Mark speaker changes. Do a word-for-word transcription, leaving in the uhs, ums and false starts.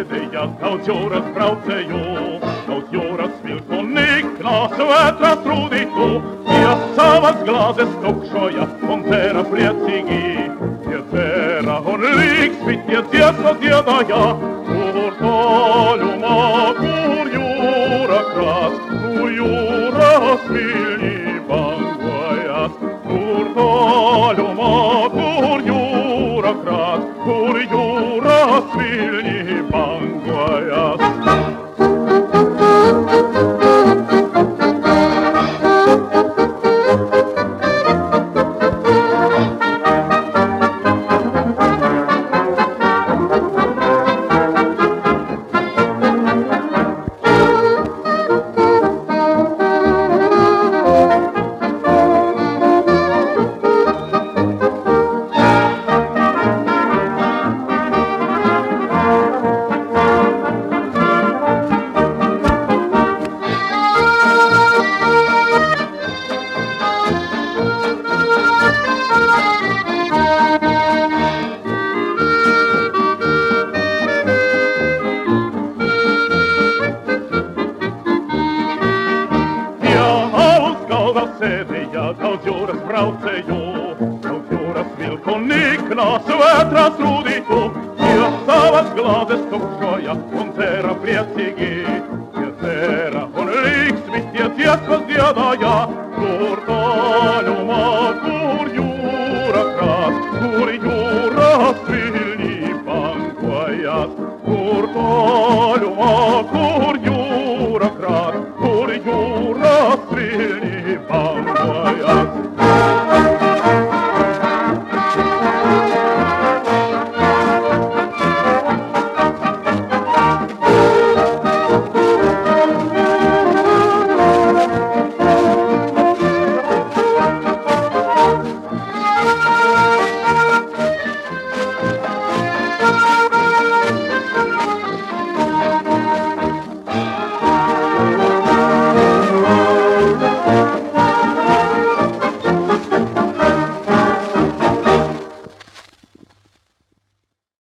Speaker 1: sėdi jas gaut jūras braucēju, gaut jūras vilku niknās vētras rūdītu, ja savas glāzes tukšoja un dzēra priecīgi. Tie dzēra un līgsmi, tie dziesmas dziedāja, kur toļumā, kur jūra krās, kur jūras viļņi bangojas, kur toļumā, kur jūra krās, kur jūras viļņi bangojas. Sēdīja gaut jūras braucēju, gaut jūras vilku niknās vētras rūdītu, ja savas glāzes tukšoja un dzēra priecīgi. Tie dzēra un līgsmi, tie dziesmas dziedāja, kur toļumā, kur jūra krās, kur jūras viļņi bangojas, kur toļumā, kur jūra krās, kur jūras viļņi bangojas.